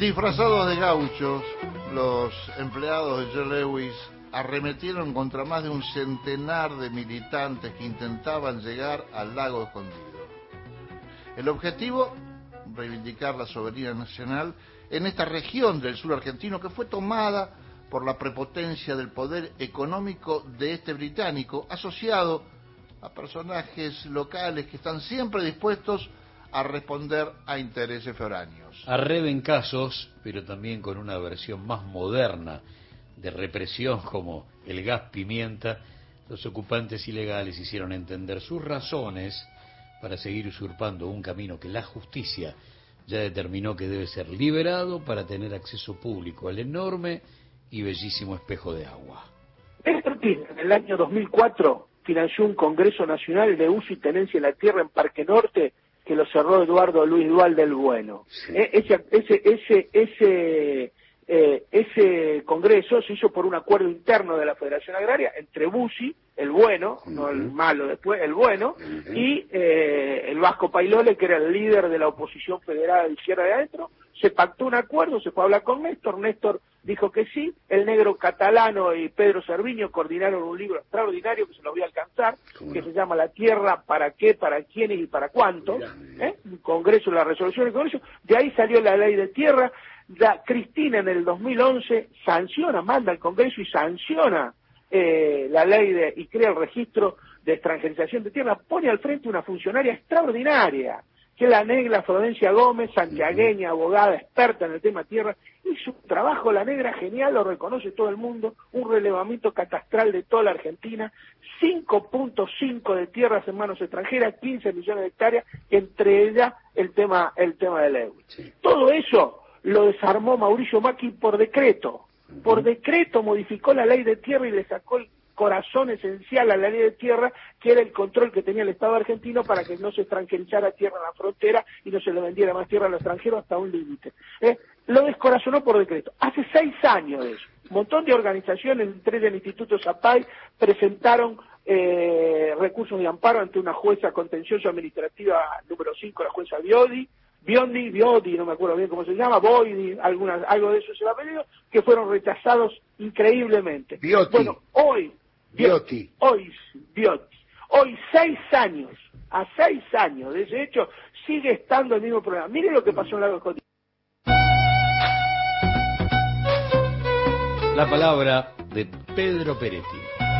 Disfrazados de gauchos, los empleados de Joe Louis arremetieron contra más de un centenar de militantes que intentaban llegar al lago escondido. El objetivo, reivindicar la soberanía nacional en esta región del sur argentino que fue tomada por la prepotencia del poder económico de este británico, asociado a personajes locales que están siempre dispuestos a responder a intereses foráneos. Arreben casos, pero también con una versión más moderna de represión como el gas pimienta, los ocupantes ilegales hicieron entender sus razones para seguir usurpando un camino que la justicia ya determinó que debe ser liberado para tener acceso público al enorme y bellísimo espejo de agua. Néstor Kirchner, en el año 2004, financió un Congreso Nacional de Uso y Tenencia de la Tierra en Parque Norte, que lo cerró Eduardo Luis Dual del Bueno. Sí. Ese congreso se hizo por un acuerdo interno de la Federación Agraria entre Bussi, el bueno, no el malo después, el bueno, y el Vasco Pailole, que era el líder de la oposición federal de Izquierda de Adentro. Se pactó un acuerdo, se fue a hablar con Néstor dijo que sí, el negro catalano y Pedro Cerviño coordinaron un libro extraordinario que se lo voy a alcanzar, que se llama La Tierra, ¿para qué, para quiénes y para cuántos? Un congreso, la resolución del congreso, de ahí salió la ley de tierra. Cristina en el 2011 manda al Congreso y sanciona la ley y crea el registro de extranjerización de tierra, pone al frente una funcionaria extraordinaria, que es la negra Florencia Gómez, santiagueña, abogada, experta en el tema tierra, hizo un trabajo, la negra genial, lo reconoce todo el mundo, un relevamiento catastral de toda la Argentina, 5.5 de tierras en manos extranjeras, 15 millones de hectáreas, entre ellas el tema de Lewis. Sí. Todo eso lo desarmó Mauricio Macri por decreto. Por decreto modificó la ley de tierra y le sacó el corazón esencial a la ley de tierra, que era el control que tenía el Estado argentino para que no se extranjerizara tierra en la frontera y no se le vendiera más tierra a los extranjeros hasta un límite. Lo descorazonó por decreto. Hace 6 años de eso. Un montón de organizaciones, entre ellas el Instituto Zapay, presentaron recursos de amparo ante una jueza contencioso administrativa número 5, la jueza Biondi, no me acuerdo bien cómo se llama, Boidi, algo de eso se lo ha pedido, que fueron rechazados increíblemente. Bueno, hoy, 6 años, a 6 años de ese hecho, sigue estando el mismo problema. Mire lo que pasó en Lago Escondido. La palabra de Pedro Peretti.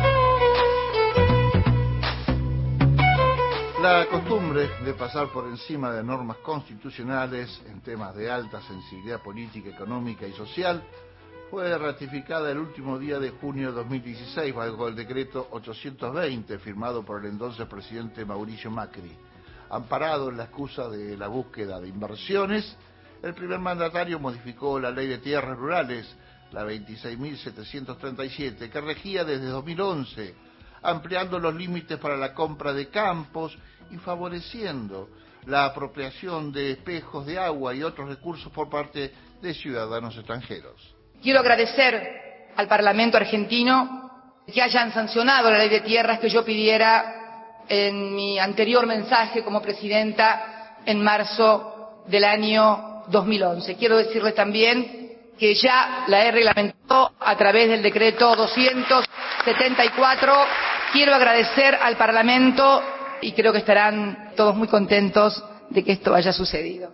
La costumbre de pasar por encima de normas constitucionales en temas de alta sensibilidad política, económica y social fue ratificada el último día de junio de 2016 bajo el decreto 820 firmado por el entonces presidente Mauricio Macri. Amparado en la excusa de la búsqueda de inversiones, el primer mandatario modificó la ley de tierras rurales, la 26.737, que regía desde 2011, ampliando los límites para la compra de campos y favoreciendo la apropiación de espejos de agua y otros recursos por parte de ciudadanos extranjeros. Quiero agradecer al Parlamento argentino que hayan sancionado la ley de tierras que yo pidiera en mi anterior mensaje como presidenta en marzo del año 2011. Quiero decirles también que ya la he reglamentado a través del decreto 274. Quiero agradecer al Parlamento y creo que estarán todos muy contentos de que esto haya sucedido.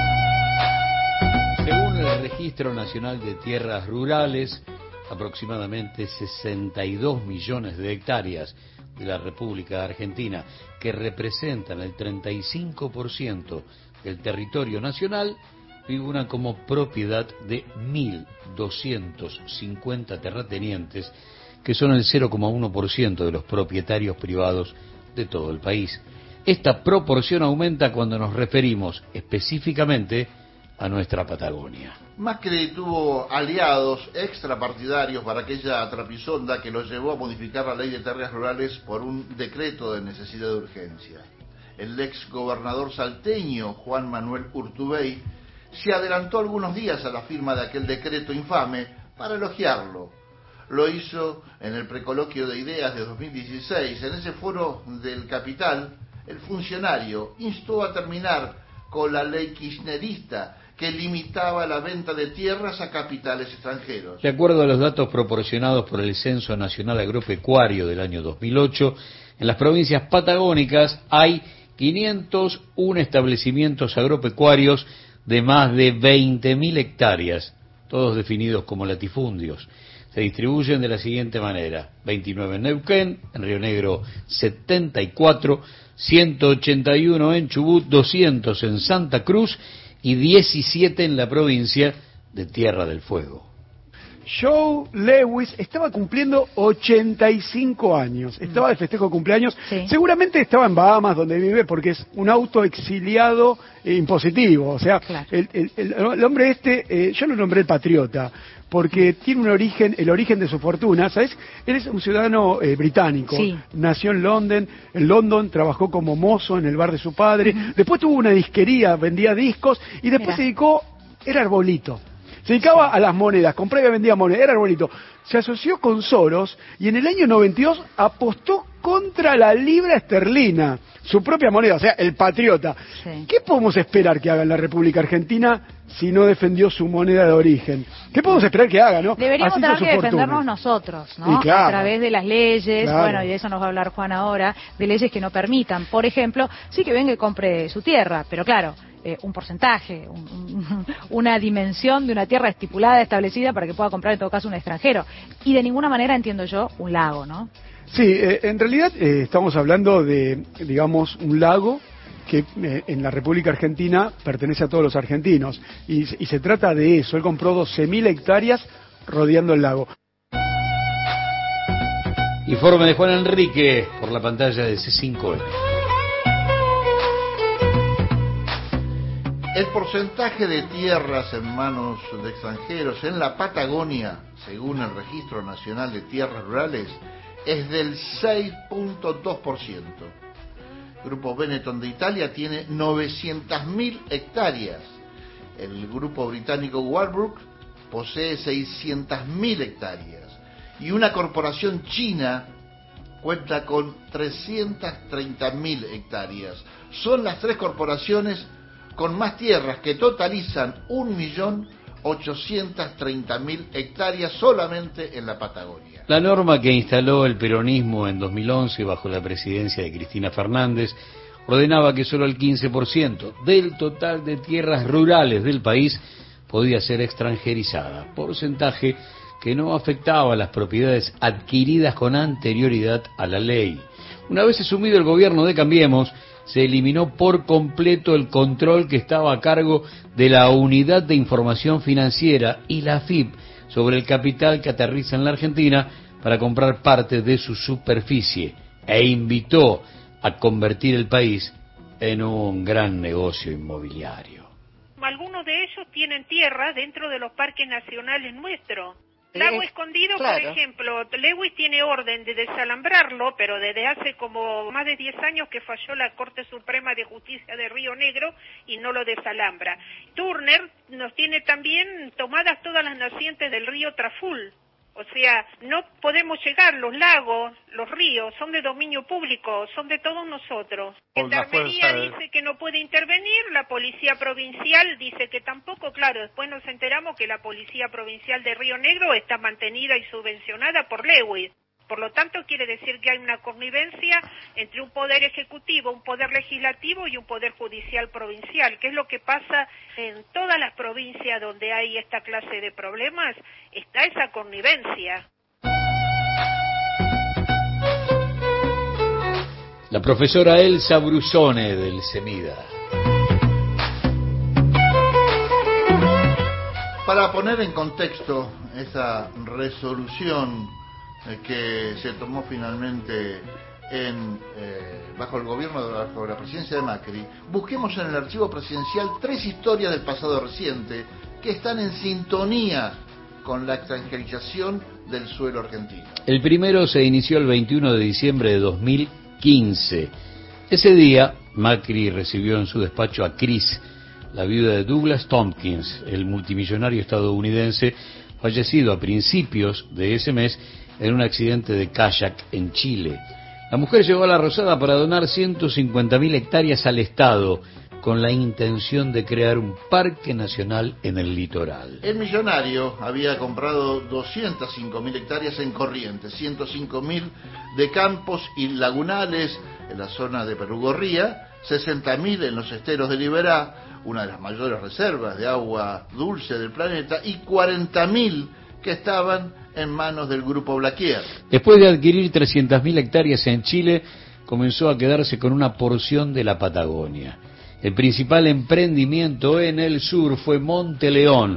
Según el Registro Nacional de Tierras Rurales, aproximadamente 62 millones de hectáreas de la República Argentina, que representan el 35% del territorio nacional, figuran como propiedad de 1.250 terratenientes, que son el 0,1% de los propietarios privados de todo el país. Esta proporción aumenta cuando nos referimos específicamente a nuestra Patagonia. Macri tuvo aliados extrapartidarios para aquella trapisonda que lo llevó a modificar la ley de tierras rurales por un decreto de necesidad de urgencia. El ex gobernador salteño Juan Manuel Urtubey se adelantó algunos días a la firma de aquel decreto infame para elogiarlo. Lo hizo en el precoloquio de ideas de 2016. En ese foro del Capital, el funcionario instó a terminar con la ley kirchnerista que limitaba la venta de tierras a capitales extranjeros. De acuerdo a los datos proporcionados por el Censo Nacional Agropecuario del año 2008, en las provincias patagónicas hay 501 establecimientos agropecuarios de más de 20.000 hectáreas, todos definidos como latifundios. Se distribuyen de la siguiente manera: 29 en Neuquén, en Río Negro 74, 181 en Chubut, 200 en Santa Cruz y 17 en la provincia de Tierra del Fuego. Joe Lewis estaba cumpliendo 85 años, estaba de festejo de cumpleaños, sí. Seguramente estaba en Bahamas, donde vive, porque es un autoexiliado impositivo, o sea, claro. el hombre yo lo nombré el patriota, porque tiene el origen de su fortuna, ¿sabes? Él es un ciudadano británico, sí. Nació en London, trabajó como mozo en el bar de su padre, después tuvo una disquería, vendía discos, y después se dedicó, era arbolito. Se dedicaba a las monedas, compraba y vendía monedas, era arbolito. Se asoció con Soros y en el año 92 apostó contra la libra esterlina, su propia moneda, o sea, el patriota. Sí. ¿Qué podemos esperar que haga en la República Argentina si no defendió su moneda de origen? ¿Qué podemos esperar que haga, no? Deberíamos tener que defendernos nosotros, ¿no? Claro, a través de las leyes, claro. Bueno, y de eso nos va a hablar Juan ahora, de leyes que no permitan, por ejemplo, sí que venga y compre su tierra, pero claro, un porcentaje, una dimensión de una tierra estipulada, establecida, para que pueda comprar en todo caso un extranjero. Y de ninguna manera, entiendo yo, un lago, ¿no? Sí, en realidad estamos hablando de, digamos, un lago que en la República Argentina pertenece a todos los argentinos. Y se trata de eso. Él compró 12.000 hectáreas rodeando el lago. Informe de Juan Enrique por la pantalla de C5N. El porcentaje de tierras en manos de extranjeros en la Patagonia, según el Registro Nacional de Tierras Rurales, es del 6.2%. Grupo Benetton de Italia tiene 900.000 hectáreas. El grupo británico Walbrook posee 600.000 hectáreas. Y una corporación china cuenta con 330.000 hectáreas. Son las tres corporaciones con más tierras, que totalizan 1.830.000 hectáreas solamente en la Patagonia. La norma que instaló el peronismo en 2011 bajo la presidencia de Cristina Fernández ordenaba que solo el 15% del total de tierras rurales del país podía ser extranjerizada, porcentaje que no afectaba a las propiedades adquiridas con anterioridad a la ley. Una vez asumido el gobierno de Cambiemos, se eliminó por completo el control que estaba a cargo de la Unidad de Información Financiera y la AFIP sobre el capital que aterriza en la Argentina para comprar parte de su superficie, e invitó a convertir el país en un gran negocio inmobiliario. Algunos de ellos tienen tierra dentro de los parques nacionales nuestros. Lago Escondido, claro. Por ejemplo, Lewis tiene orden de desalambrarlo, pero desde hace como más de 10 años que falló la Corte Suprema de Justicia de Río Negro y no lo desalambra. Turner nos tiene también tomadas todas las nacientes del río Traful. O sea, no podemos llegar, los lagos, los ríos, son de dominio público, son de todos nosotros. Gendarmería dice que no puede intervenir, la Policía Provincial dice que tampoco, claro, después nos enteramos que la Policía Provincial de Río Negro está mantenida y subvencionada por Lewis. Por lo tanto, quiere decir que hay una connivencia entre un poder ejecutivo, un poder legislativo y un poder judicial provincial, que es lo que pasa en todas las provincias donde hay esta clase de problemas, está esa connivencia. La profesora Elsa Brusone del CEMIDA. Para poner en contexto esa resolución que se tomó finalmente bajo el gobierno bajo la presidencia de Macri, busquemos en el archivo presidencial 3 historias del pasado reciente que están en sintonía con la extranjerización del suelo argentino. El primero se inició el 21 de diciembre de 2015. Ese día, Macri recibió en su despacho a Chris, la viuda de Douglas Tompkins, el multimillonario estadounidense fallecido a principios de ese mes en un accidente de kayak en Chile. La mujer llegó a La Rosada para donar 150.000 hectáreas al Estado, con la intención de crear un parque nacional en el litoral. El millonario había comprado 205.000 hectáreas en Corrientes, 105.000 de campos y lagunales en la zona de Perugorría, 60.000 en los esteros de Liberá, una de las mayores reservas de agua dulce del planeta, y 40.000 que estaban en manos del Grupo Blaquier. Después de adquirir 300.000 hectáreas en Chile, comenzó a quedarse con una porción de la Patagonia. El principal emprendimiento en el sur fue Monte León,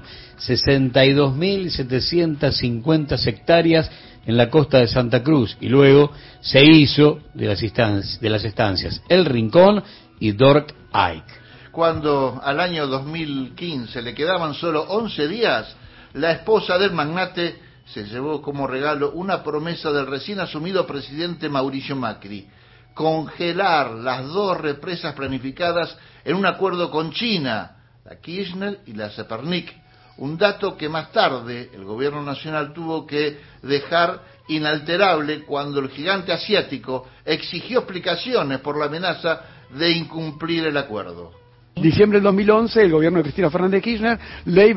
62.750 hectáreas en la costa de Santa Cruz, y luego se hizo de las estancias El Rincón y Dork Ike. Cuando al año 2015 le quedaban solo 11 días, la esposa del magnate se llevó como regalo una promesa del recién asumido presidente Mauricio Macri: congelar las 2 represas planificadas en un acuerdo con China, la Kirchner y la Zepernik, un dato que más tarde el gobierno nacional tuvo que dejar inalterable cuando el gigante asiático exigió explicaciones por la amenaza de incumplir el acuerdo. Diciembre del 2011, el gobierno de Cristina Fernández de Kirchner, ley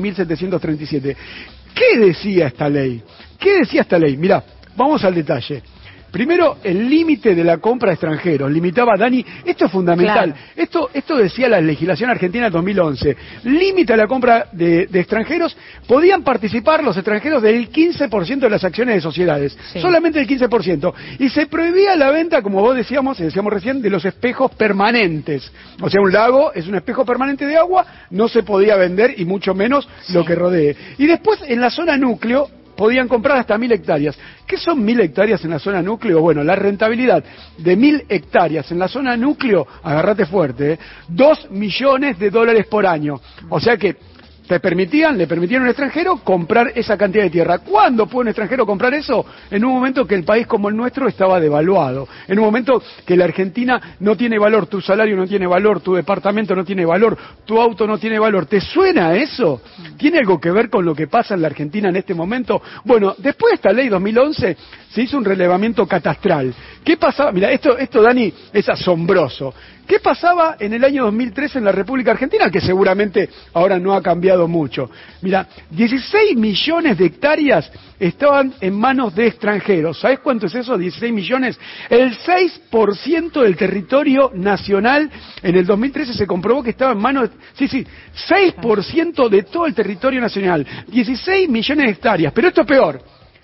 26.737. ¿Qué decía esta ley? Mirá, vamos al detalle. Primero, el límite de la compra de extranjeros. Limitaba, Dani, esto es fundamental. Claro. Esto decía la legislación argentina del 2011. Limita la compra de extranjeros. Podían participar los extranjeros del 15% de las acciones de sociedades. Sí. Solamente el 15%. Y se prohibía la venta, como vos decíamos recién, de los espejos permanentes. O sea, un lago es un espejo permanente de agua, no se podía vender y mucho menos lo que rodee. Y después, en la zona núcleo, podían comprar hasta 1.000 hectáreas. ¿Qué son 1.000 hectáreas en la zona núcleo? Bueno, la rentabilidad de 1.000 hectáreas en la zona núcleo, agárrate fuerte, $2 millones por año. O sea que le permitían a un extranjero comprar esa cantidad de tierra. ¿Cuándo puede un extranjero comprar eso? En un momento que el país como el nuestro estaba devaluado, en un momento que la Argentina no tiene valor, tu salario no tiene valor, tu departamento no tiene valor, tu auto no tiene valor. ¿Te suena eso? ¿Tiene algo que ver con lo que pasa en la Argentina en este momento? Bueno, después de esta ley 2011 se hizo un relevamiento catastral. ¿Qué pasaba? Mira, esto Dani, es asombroso. ¿Qué pasaba en el año 2013 en la República Argentina? Que seguramente ahora no ha cambiado mucho. Mira, 16 millones de hectáreas estaban en manos de extranjeros. ¿Sabés cuánto es eso? 16 millones. El 6% del territorio nacional en el 2013 se comprobó que estaba en manos de... Sí, 6% de todo el territorio nacional. 16 millones de hectáreas. Pero esto es peor.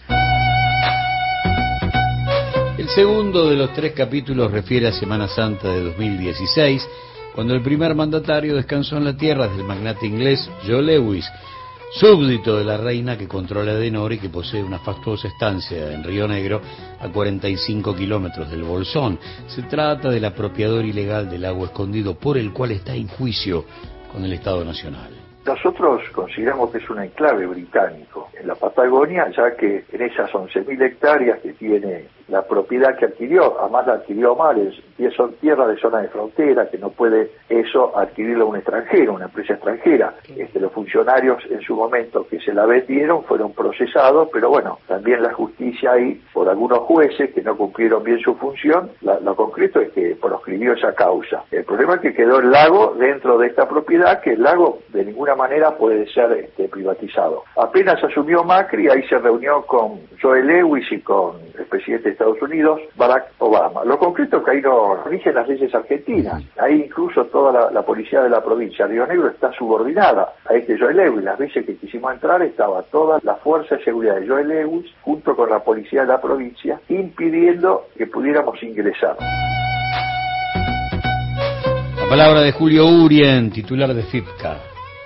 El segundo de los 3 capítulos refiere a Semana Santa de 2016, cuando el primer mandatario descansó en la tierra del magnate inglés Joe Lewis, súbdito de la reina que controla Edenor y que posee una fastuosa estancia en Río Negro a 45 kilómetros del Bolsón. Se trata del apropiador ilegal del lago escondido por el cual está en juicio con el Estado Nacional. Nosotros consideramos que es un enclave británico en la Patagonia, ya que en esas 11.000 hectáreas que tiene la propiedad que adquirió, además la adquirió mal, son tierras de zona de frontera, que no puede eso adquirirlo un extranjero, una empresa extranjera. Los funcionarios en su momento que se la vendieron fueron procesados, pero bueno, también la justicia ahí, por algunos jueces que no cumplieron bien su función, lo concreto es que proscribió esa causa. El problema es que quedó el lago dentro de esta propiedad, que el lago de ninguna manera puede ser privatizado. Apenas asumió Macri, ahí se reunió con Joe Lewis y con el presidente de Estados Unidos, Barack Obama. Lo concreto es que ahí no rigen las leyes argentinas. Ahí incluso toda la policía de la provincia de Río Negro está subordinada a Joe Lewis. Las veces que quisimos entrar estaba toda la fuerza de seguridad de Joe Lewis junto con la policía de la provincia impidiendo que pudiéramos ingresar. La palabra de Julio Urien, titular de FIPCA.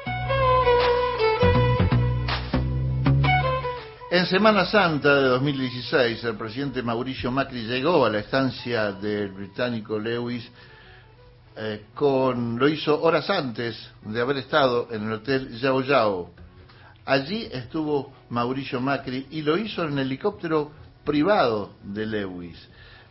En Semana Santa de 2016, el presidente Mauricio Macri llegó a la estancia del británico Lewis, lo hizo horas antes de haber estado en el hotel Yao Yao. Allí estuvo Mauricio Macri y lo hizo en el helicóptero privado de Lewis.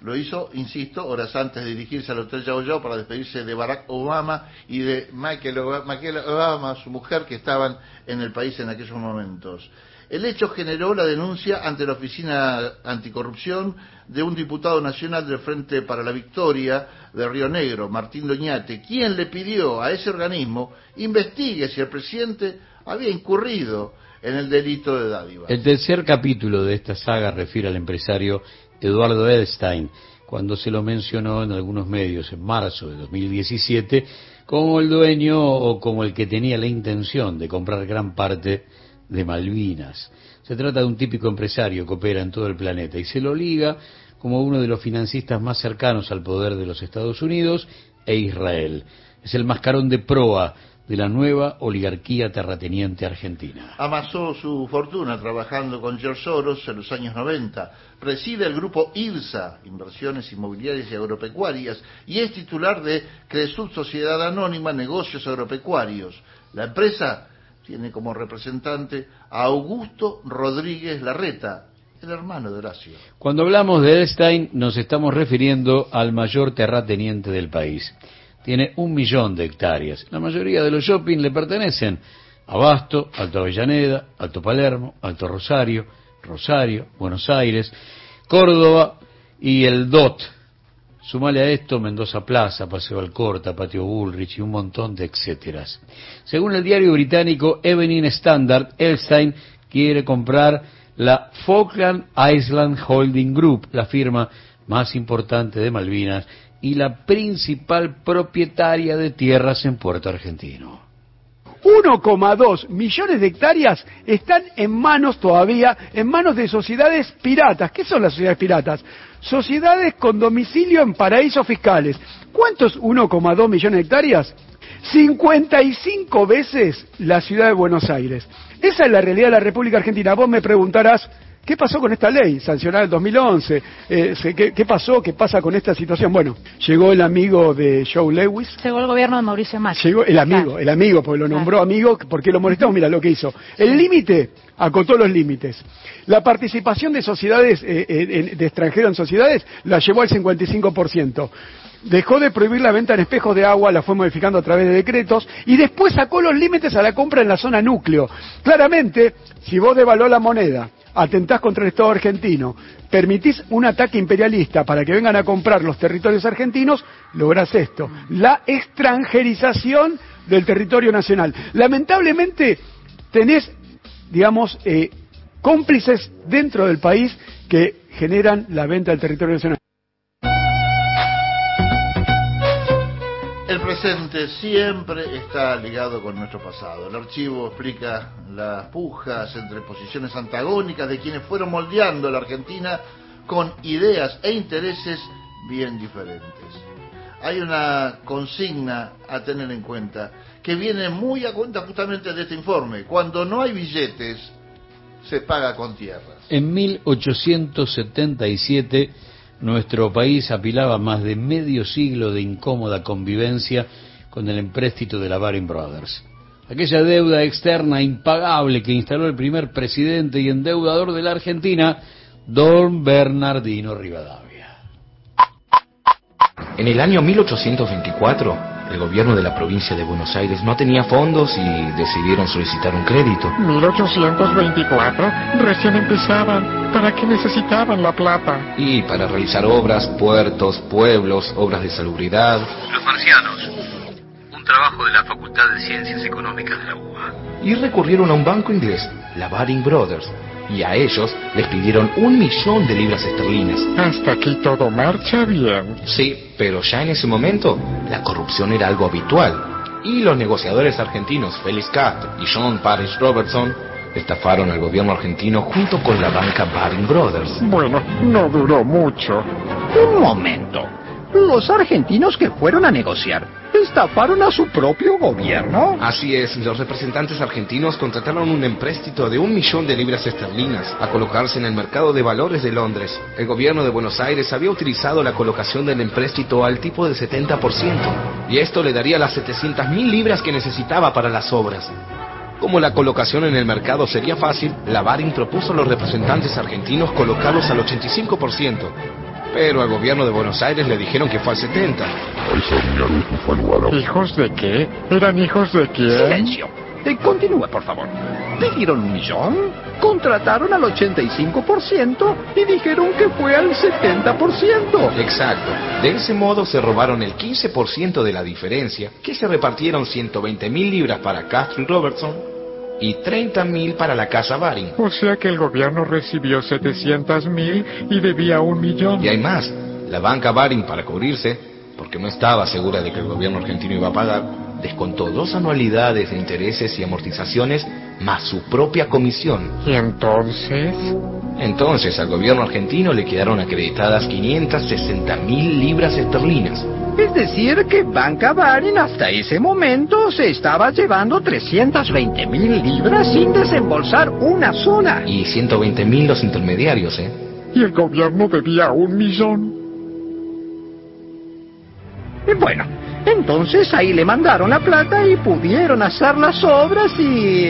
Lo hizo, insisto, horas antes de dirigirse al Hotel Yao Yao para despedirse de Barack Obama y de Michelle Obama, su mujer, que estaban en el país en aquellos momentos. El hecho generó la denuncia ante la Oficina Anticorrupción de un diputado nacional del Frente para la Victoria de Río Negro, Martín Doñate, quien le pidió a ese organismo investigue si el presidente había incurrido en el delito de dádivas. El tercer capítulo de esta saga refiere al empresario Eduardo Edelstein, cuando se lo mencionó en algunos medios en marzo de 2017 como el dueño o como el que tenía la intención de comprar gran parte de Malvinas. Se trata de un típico empresario que opera en todo el planeta y se lo liga como uno de los financistas más cercanos al poder de los Estados Unidos e Israel. Es el mascarón de proa de la nueva oligarquía terrateniente argentina. Amasó su fortuna trabajando con George Soros en los años 90. Preside el grupo IRSA, Inversiones Inmobiliarias y Agropecuarias, y es titular de Cresud Sociedad Anónima, Negocios Agropecuarios. La empresa tiene como representante a Augusto Rodríguez Larreta, el hermano de Horacio. Cuando hablamos de Edelstein nos estamos refiriendo al mayor terrateniente del país. Tiene 1 millón de hectáreas. La mayoría de los shopping le pertenecen a Abasto, Alto Avellaneda, Alto Palermo, Alto Rosario, Buenos Aires, Córdoba y el DOT. Sumale a esto Mendoza Plaza, Paseo Alcorta, Patio Bullrich y un montón de etcéteras. Según el diario británico Evening Standard, Edelstein quiere comprar la Falkland Island Holding Group, la firma más importante de Malvinas y la principal propietaria de tierras en Puerto Argentino. 1,2 millones de hectáreas están en manos de sociedades piratas. ¿Qué son las sociedades piratas? Sociedades con domicilio en paraísos fiscales. ¿Cuánto es 1,2 millones de hectáreas? 55 veces la ciudad de Buenos Aires. Esa es la realidad de la República Argentina. Vos me preguntarás, ¿qué pasó con esta ley sancionada en 2011? ¿Qué pasó? ¿Qué pasa con esta situación? Bueno, llegó el amigo de Joe Lewis. Llegó el gobierno de Mauricio Macri. Llegó el amigo, porque lo nombró amigo, porque lo molestamos. Mira lo que hizo. El límite, acotó los límites. La participación de sociedades, de extranjeros en sociedades, la llevó al 55%. Dejó de prohibir la venta en espejos de agua, la fue modificando a través de decretos, y después sacó los límites a la compra en la zona núcleo. Claramente, si vos devaluás la moneda, atentás contra el Estado argentino, permitís un ataque imperialista para que vengan a comprar los territorios argentinos, lográs esto, la extranjerización del territorio nacional. Lamentablemente tenés, digamos, cómplices dentro del país que generan la venta del territorio nacional. El presente siempre está ligado con nuestro pasado. El archivo explica las pujas entre posiciones antagónicas de quienes fueron moldeando la Argentina con ideas e intereses bien diferentes. Hay una consigna a tener en cuenta que viene muy a cuenta justamente de este informe. Cuando no hay billetes, se paga con tierras. En 1877 nuestro país apilaba más de medio siglo de incómoda convivencia con el empréstito de la Baring Brothers. Aquella deuda externa impagable que instaló el primer presidente y endeudador de la Argentina, don Bernardino Rivadavia. En el año 1824, el gobierno de la provincia de Buenos Aires no tenía fondos y decidieron solicitar un crédito. 1824, recién empezaban. ¿Para qué necesitaban la plata? Y para realizar obras, puertos, pueblos, obras de salubridad. Los marcianos, un trabajo de la Facultad de Ciencias Económicas de la UBA. Y recurrieron a un banco inglés, la Baring Brothers, y a ellos les pidieron 1 millón de libras esterlinas. Hasta aquí todo marcha bien. Sí, pero ya en ese momento la corrupción era algo habitual. Y los negociadores argentinos Felix Castro y John Parrish Robertson estafaron al gobierno argentino junto con la banca Baring Brothers. Bueno, no duró mucho. Un momento. Los argentinos que fueron a negociar estafaron a su propio gobierno. Así es, los representantes argentinos contrataron un empréstito de 1 millón de libras esterlinas a colocarse en el mercado de valores de Londres. El gobierno de Buenos Aires había utilizado la colocación del empréstito al tipo del 70%, y esto le daría las 700.000 libras que necesitaba para las obras. Como la colocación en el mercado sería fácil, la Baring propuso a los representantes argentinos colocarlos al 85%. Pero al gobierno de Buenos Aires le dijeron que fue al 70. ¿Hijos de qué? ¿Eran hijos de quién? Silencio. Continúe, por favor. Pidieron 1 millón, contrataron al 85% y dijeron que fue al 70%. Exacto. De ese modo se robaron el 15% de la diferencia, que se repartieron 120.000 libras para Castro y Robertson y 30.000 para la Casa Baring. O sea que el gobierno recibió 700.000 y debía 1 millón. Y hay más. La banca Baring, para cubrirse, porque no estaba segura de que el gobierno argentino iba a pagar, descontó 2 anualidades de intereses y amortizaciones más su propia comisión. ¿Y entonces? Entonces al gobierno argentino le quedaron acreditadas 560.000 libras esterlinas. Es decir, que Banca Baring hasta ese momento se estaba llevando 320.000 libras sin desembolsar una sola. Y 120.000 los intermediarios, ¿eh? Y el gobierno debía 1 millón. Y bueno, entonces ahí le mandaron la plata y pudieron hacer las obras ¿Y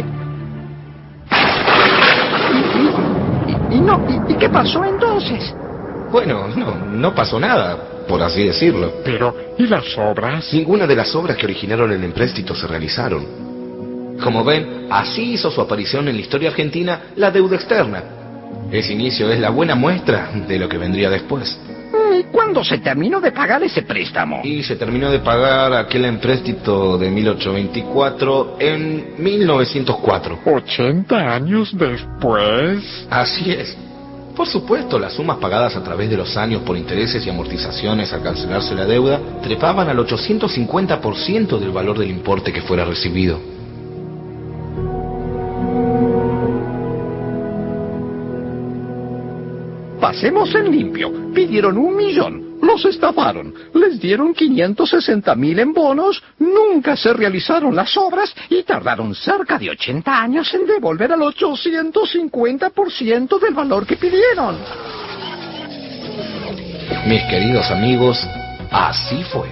qué pasó entonces? Bueno, no pasó nada, por así decirlo. Pero, ¿y las obras? Ninguna de las obras que originaron el empréstito se realizaron. Como ven, así hizo su aparición en la historia argentina la deuda externa. Ese inicio es la buena muestra de lo que vendría después. ¿Y cuándo se terminó de pagar ese préstamo? Y se terminó de pagar aquel empréstito de 1824 en 1904. ¿80 años después? Así es. Por supuesto, las sumas pagadas a través de los años por intereses y amortizaciones al cancelarse la deuda trepaban al 850% del valor del importe que fuera recibido. Pasemos en limpio. Pidieron 1 millón. Los estafaron. Les dieron 560.000 en bonos. Nunca se realizaron las obras y tardaron cerca de 80 años en devolver al 850% del valor que pidieron. Mis queridos amigos, así fue.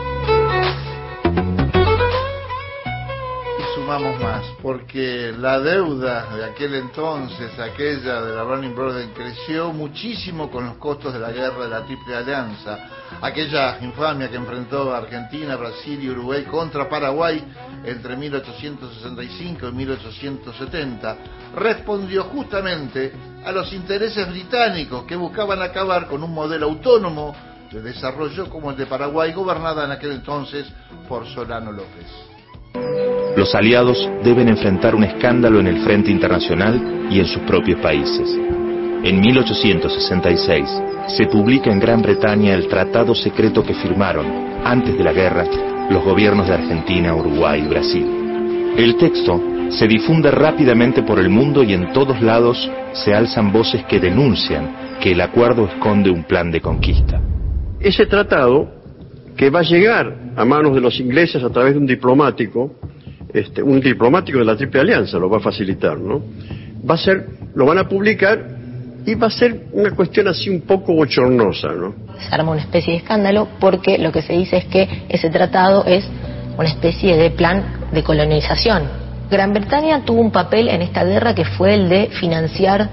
Sumamos más, porque la deuda de aquel entonces, aquella de la Lehman Brothers, creció muchísimo con los costos de la guerra de la Triple Alianza, aquella infamia que enfrentó Argentina, Brasil y Uruguay contra Paraguay entre 1865 y 1870, respondió justamente a los intereses británicos que buscaban acabar con un modelo autónomo de desarrollo como el de Paraguay, gobernada en aquel entonces por Solano López. Los aliados deben enfrentar un escándalo en el frente internacional y en sus propios países. En 1866 se publica en Gran Bretaña el tratado secreto que firmaron, antes de la guerra, los gobiernos de Argentina, Uruguay y Brasil. El texto se difunde rápidamente por el mundo y en todos lados se alzan voces que denuncian que el acuerdo esconde un plan de conquista. Ese tratado, que va a llegar a manos de los ingleses a través de un diplomático de la Triple Alianza lo va a facilitar, ¿no? Lo van a publicar y va a ser una cuestión así un poco bochornosa, ¿no? Se arma una especie de escándalo porque lo que se dice es que ese tratado es una especie de plan de colonización. Gran Bretaña tuvo un papel en esta guerra que fue el de financiar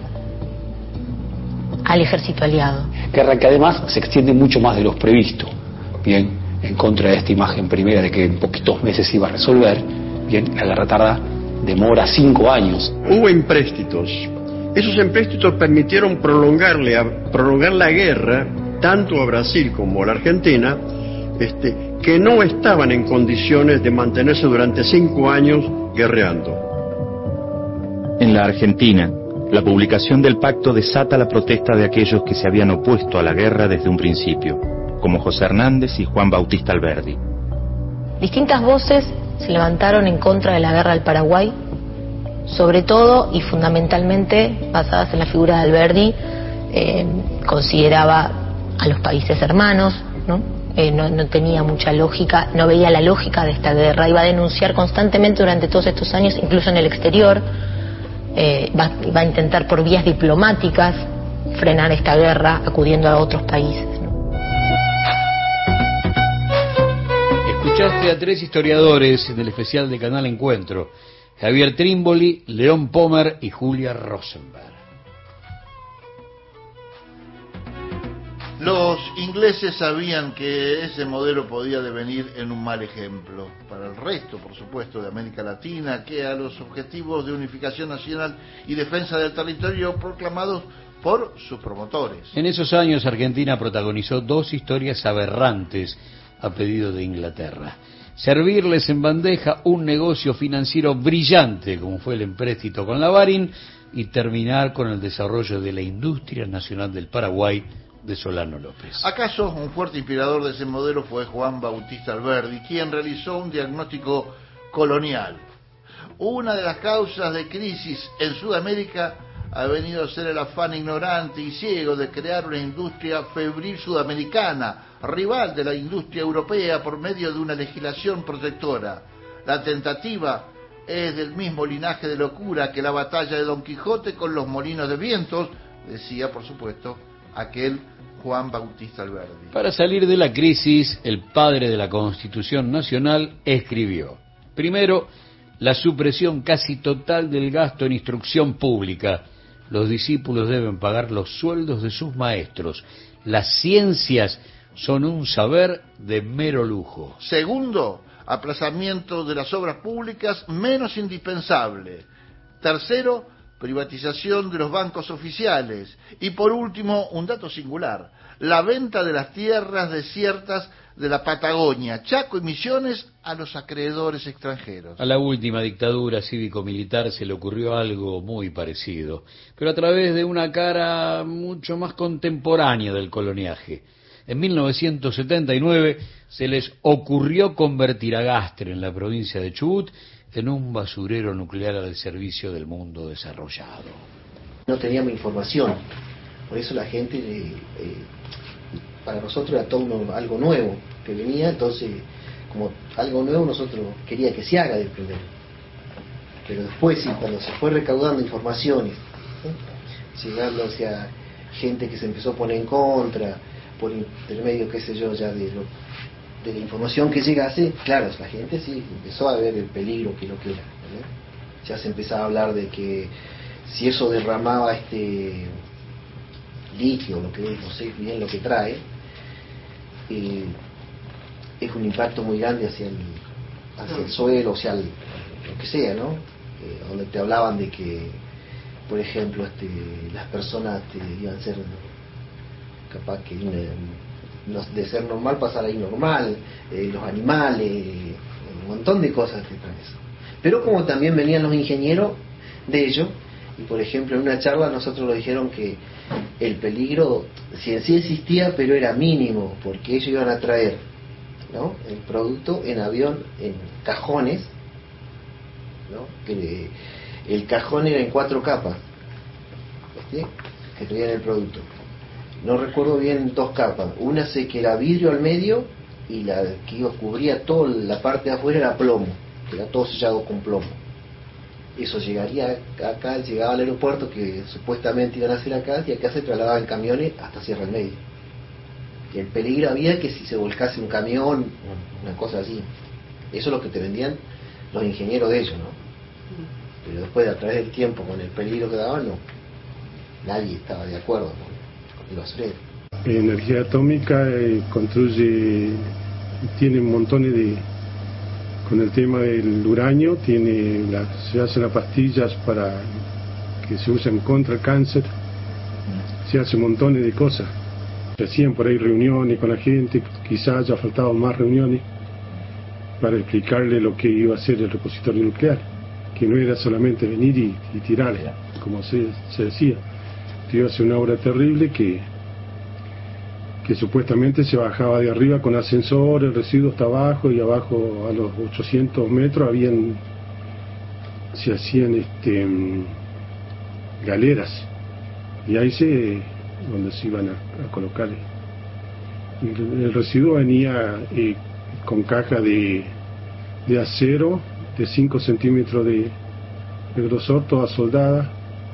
al ejército aliado. Guerra que además se extiende mucho más de lo previsto. Bien, en contra de esta imagen primera de que en poquitos meses se iba a resolver, bien, la guerra demora 5 años. Hubo empréstitos. Esos empréstitos permitieron prolongar la guerra tanto a Brasil como a la Argentina, que no estaban en condiciones de mantenerse durante 5 años guerreando. En la Argentina, la publicación del pacto desata la protesta de aquellos que se habían opuesto a la guerra desde un principio, como José Hernández y Juan Bautista Alberdi. Distintas voces se levantaron en contra de la guerra al Paraguay, sobre todo y fundamentalmente basadas en la figura de Alberdi. Consideraba a los países hermanos, ¿no? No tenía mucha lógica, no veía la lógica de esta guerra, iba a denunciar constantemente durante todos estos años, incluso en el exterior, va a intentar por vías diplomáticas frenar esta guerra acudiendo a otros países, ¿no? Escuchaste a 3 historiadores en el especial de Canal Encuentro: Javier Trímboli, León Pomer y Julia Rosenberg. Los ingleses sabían que ese modelo podía devenir en un mal ejemplo para el resto, por supuesto, de América Latina, que a los objetivos de unificación nacional y defensa del territorio proclamados por sus promotores. En esos años Argentina protagonizó dos historias aberrantes a pedido de Inglaterra. Servirles en bandeja un negocio financiero brillante, como fue el empréstito con la Barin, y terminar con el desarrollo de la industria nacional del Paraguay de Solano López. ¿Acaso un fuerte inspirador de ese modelo fue Juan Bautista Alberdi, quien realizó un diagnóstico colonial? Una de las causas de crisis en Sudamérica ha venido a ser el afán ignorante y ciego de crear una industria febril sudamericana, rival de la industria europea por medio de una legislación protectora. La tentativa es del mismo linaje de locura que la batalla de Don Quijote con los molinos de vientos, decía, por supuesto, aquel Juan Bautista Alberdi. Para salir de la crisis, el padre de la Constitución Nacional escribió: primero, la supresión casi total del gasto en instrucción pública. Los discípulos deben pagar los sueldos de sus maestros. Las ciencias son un saber de mero lujo. Segundo, aplazamiento de las obras públicas menos indispensables. Tercero, privatización de los bancos oficiales. Y por último, un dato singular: la venta de las tierras desiertas de la Patagonia, Chaco y Misiones a los acreedores extranjeros. A la última dictadura cívico-militar se le ocurrió algo muy parecido, pero a través de una cara mucho más contemporánea del coloniaje. En 1979 se les ocurrió convertir a Gastre, en la provincia de Chubut, en un basurero nuclear al servicio del mundo desarrollado. No teníamos información, por eso la gente, para nosotros era todo algo nuevo que venía, entonces como algo nuevo nosotros quería que se haga del primero. Pero después sí, cuando se fue recaudando informaciones, llegando hacia gente que se empezó a poner en contra, por intermedio, qué sé yo, ya de la información que llegase, claro, la gente sí empezó a ver el peligro que lo que era, ¿no? Ya se empezaba a hablar de que si eso derramaba litio, lo que no sé bien lo que trae, es un impacto muy grande hacia el suelo, hacia lo que sea, ¿no? Donde te hablaban de que, por ejemplo, las personas iban a ser capaz que de ser normal pasar a normal, los animales, un montón de cosas que traen eso. Pero como también venían los ingenieros de ellos, y por ejemplo en una charla nosotros nos dijeron que el peligro sí existía, pero era mínimo, porque ellos iban a traer, ¿no?, el producto en avión, en cajones, ¿no?, que el cajón era en 4 capas, ¿sí?, que traían el producto. No recuerdo bien 2 capas. Una sé que era vidrio al medio y la que cubría toda la parte de afuera era plomo, que era todo sellado con plomo. Eso llegaría acá, llegaba al aeropuerto que supuestamente iban a hacer acá, y acá se trasladaban camiones hasta Sierra del Medio. Y el peligro había que si se volcase un camión, una cosa así. Eso es lo que te vendían los ingenieros de ellos, ¿no? Pero después, a través del tiempo, con el peligro que daban, no, nadie estaba de acuerdo, ¿no? Energía atómica tiene montones de, con el tema del uranio, se hacen las pastillas para que se usen contra el cáncer, se hacen montones de cosas, se hacían por ahí reuniones con la gente, quizás haya faltado más reuniones para explicarle lo que iba a ser el repositorio nuclear, que no era solamente venir y tirar, como se decía. Iba a ser una obra terrible que supuestamente se bajaba de arriba con ascensor, el residuo está abajo, y abajo a los 800 metros se hacían galeras, y ahí donde se iban a colocar. El residuo venía con caja de acero de 5 centímetros de grosor, toda soldada.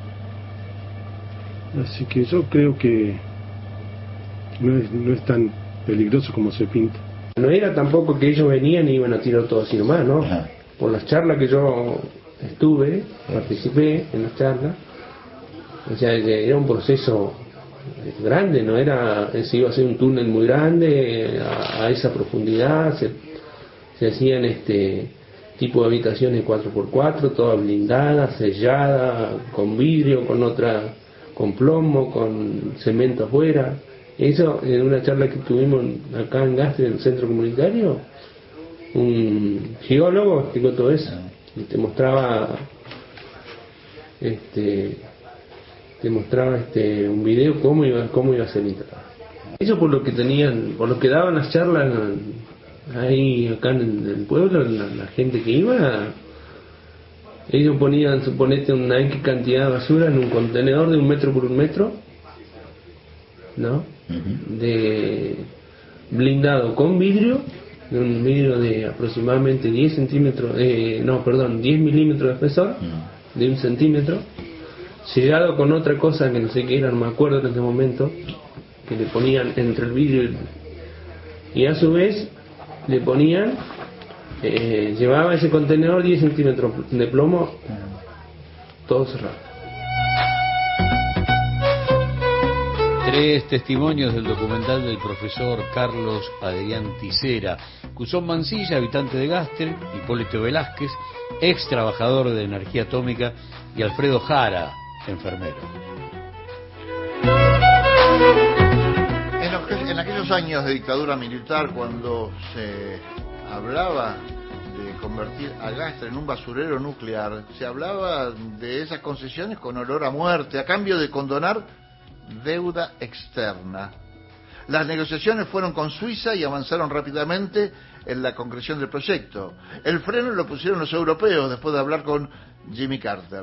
Así que yo creo que no es tan peligroso como se pinta. No era tampoco que ellos venían y iban a tirar todo así nomás, ¿no? Por las charlas que yo participé en las charlas, o sea, era un proceso grande, no era, se iba a hacer un túnel muy grande a esa profundidad, se hacían tipo de habitaciones 4x4, toda blindada, sellada, con vidrio, con plomo, con cemento afuera. Eso, en una charla que tuvimos acá en Gastre, en el centro comunitario, un geólogo explicó todo eso y te mostraba un video cómo iba a ser instalado. Eso por lo que daban las charlas ahí acá en el pueblo, la gente que iba, ellos ponían, suponete, una X cantidad de basura en un contenedor de 1 metro por 1 metro, ¿no? De blindado con vidrio, de un vidrio de aproximadamente 10 milímetros de espesor, de 1 centímetro, sellado con otra cosa que no sé qué era, no me acuerdo en este momento, que le ponían entre el vidrio y a su vez le ponían, llevaba ese contenedor 10 centímetros de plomo, todo cerrado. 3 testimonios del documental del profesor Carlos Adrián Tisera, Cusón Mancilla, habitante de Gastel, Hipólito Velázquez, ex trabajador de energía atómica, y Alfredo Jara, enfermero. En aquellos años de dictadura militar, cuando se hablaba de convertir a Gastel en un basurero nuclear, se hablaba de esas concesiones con olor a muerte, a cambio de condonar deuda externa. Las negociaciones fueron con Suiza y avanzaron rápidamente en la concreción del proyecto. El freno lo pusieron los europeos después de hablar con Jimmy Carter.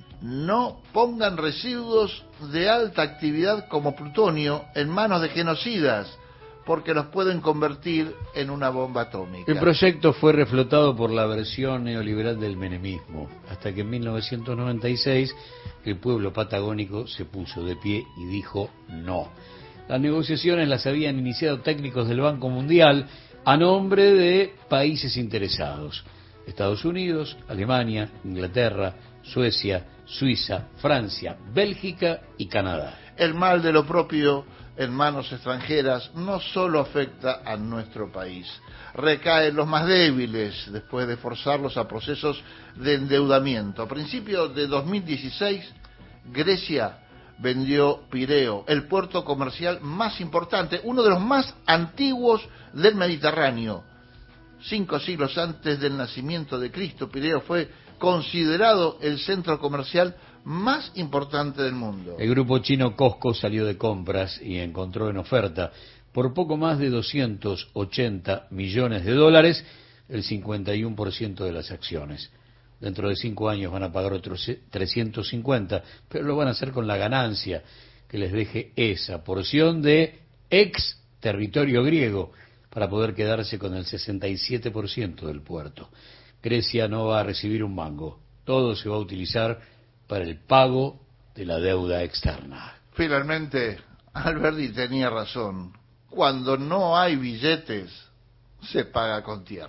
No pongan residuos de alta actividad como plutonio en manos de genocidas, porque los pueden convertir en una bomba atómica. El proyecto fue reflotado por la versión neoliberal del menemismo, hasta que en 1996 el pueblo patagónico se puso de pie y dijo no. Las negociaciones las habían iniciado técnicos del Banco Mundial a nombre de países interesados: Estados Unidos, Alemania, Inglaterra, Suecia, Suiza, Francia, Bélgica y Canadá. El mal de lo propio en manos extranjeras no solo afecta a nuestro país, recae en los más débiles después de forzarlos a procesos de endeudamiento. A principios de 2016, Grecia vendió Pireo, el puerto comercial más importante, uno de los más antiguos del Mediterráneo. 5 siglos antes del nacimiento de Cristo, Pireo fue considerado el centro comercial más importante del mundo. El grupo chino Costco salió de compras y encontró en oferta por poco más de 280 millones de dólares el 51% de las acciones. Dentro de 5 años van a pagar otros 350, pero lo van a hacer con la ganancia que les deje esa porción de ex territorio griego para poder quedarse con el 67% del puerto. Grecia no va a recibir un mango, todo se va a utilizar para el pago de la deuda externa. Finalmente, Alberti tenía razón. Cuando no hay billetes, se paga con tierra.